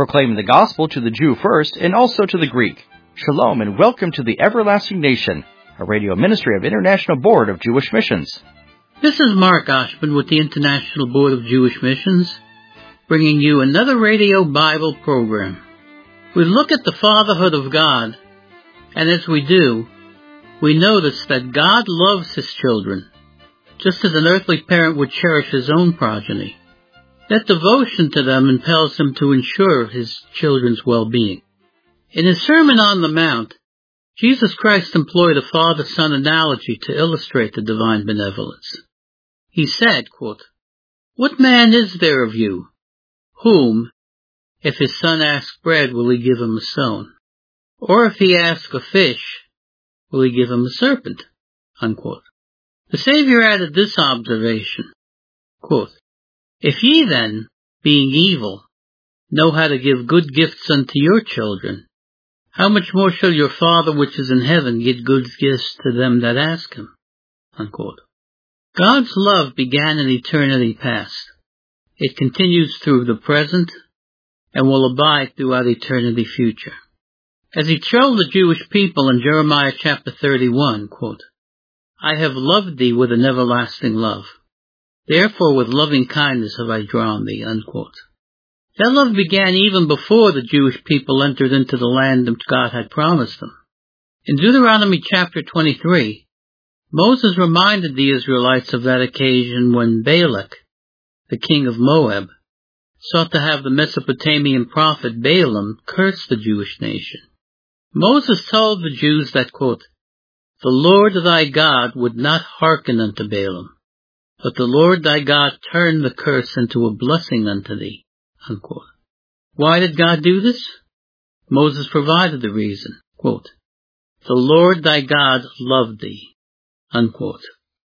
proclaiming the gospel to the Jew first and also to the Greek. Shalom and welcome to the Everlasting Nation, a radio ministry of International Board of Jewish Missions. This is Mark Oshman with the International Board of Jewish Missions, bringing you another radio Bible program. We look at the fatherhood of God, and as we do, we notice that God loves His children, just as an earthly parent would cherish his own progeny. That devotion to them impels him to ensure his children's well-being. In his Sermon on the Mount, Jesus Christ employed a father-son analogy to illustrate the divine benevolence. He said, quote, "What man is there of you, whom, if his son asks bread, will he give him a stone? Or if he asks a fish, will he give him a serpent?" Unquote. The Savior added this observation, quote, "If ye then, being evil, know how to give good gifts unto your children, how much more shall your Father which is in heaven give good gifts to them that ask Him?" Unquote. God's love began in eternity past. It continues through the present and will abide throughout eternity future. As He told the Jewish people in Jeremiah chapter 31, quote, "I have loved thee with an everlasting love. Therefore with loving kindness have I drawn thee," unquote. That love began even before the Jewish people entered into the land that God had promised them. In Deuteronomy chapter 23, Moses reminded the Israelites of that occasion when Balak, the king of Moab, sought to have the Mesopotamian prophet Balaam curse the Jewish nation. Moses told the Jews that, quote, "The Lord thy God would not hearken unto Balaam, but the Lord thy God turned the curse into a blessing unto thee," unquote. Why did God do this? Moses provided the reason, quote, "The Lord thy God loved thee," unquote.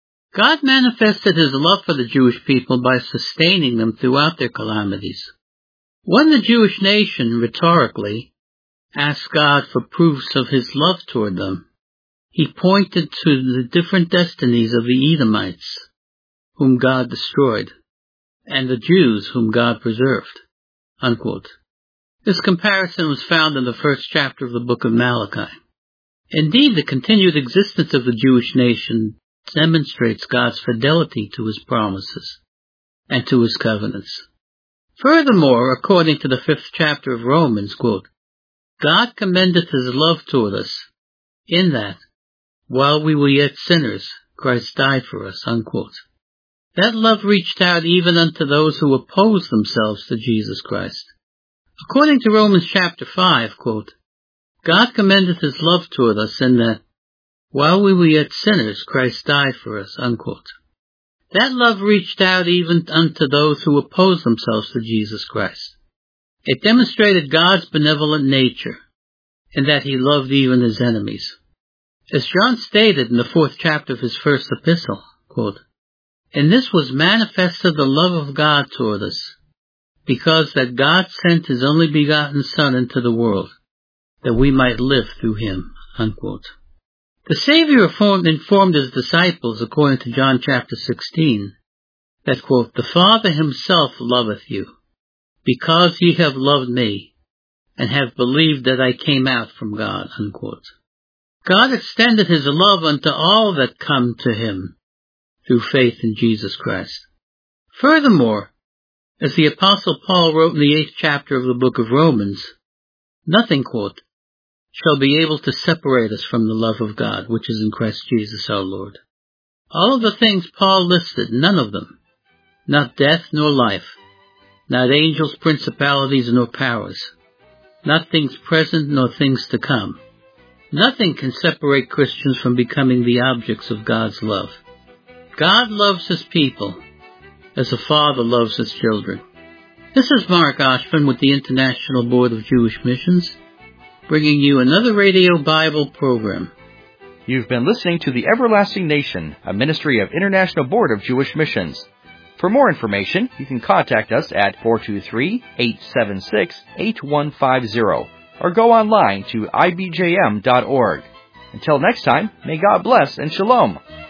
God manifested His love for the Jewish people by sustaining them throughout their calamities. When the Jewish nation, rhetorically, asked God for proofs of His love toward them, He pointed to the different destinies of the Edomites, whom God destroyed, and the Jews whom God preserved, unquote. This comparison was found in the first chapter of the book of Malachi. Indeed, the continued existence of the Jewish nation demonstrates God's fidelity to His promises and to His covenants. Furthermore, according to the 5th chapter of Romans, quote, "God commendeth His love toward us, in that, while we were yet sinners, Christ died for us," unquote. That love reached out even unto those who opposed themselves to Jesus Christ. According to Romans chapter 5, quote, "God commendeth His love toward us in that, while we were yet sinners, Christ died for us," unquote. That love reached out even unto those who opposed themselves to Jesus Christ. It demonstrated God's benevolent nature, in that He loved even His enemies. As John stated in the 4th chapter of his first epistle, quote, "In this was manifested the love of God toward us, because that God sent His only begotten Son into the world, that we might live through Him," unquote. The Savior informed His disciples, according to John chapter 16, that, quote, "The Father Himself loveth you, because ye have loved me, and have believed that I came out from God," unquote. God extended His love unto all that come to Him through faith in Jesus Christ. Furthermore, as the Apostle Paul wrote in the 8th chapter of the book of Romans, "Nothing," quote, "shall be able to separate us from the love of God, which is in Christ Jesus our Lord." All of the things Paul listed, none of them, not death nor life, not angels, principalities, nor powers, not things present nor things to come, nothing can separate Christians from becoming the objects of God's love. God loves His people as a father loves his children. This is Mark Oshman with the International Board of Jewish Missions, bringing you another radio Bible program. You've been listening to The Everlasting Nation, a ministry of International Board of Jewish Missions. For more information, you can contact us at 423-876-8150 or go online to ibjm.org. Until next time, may God bless and shalom.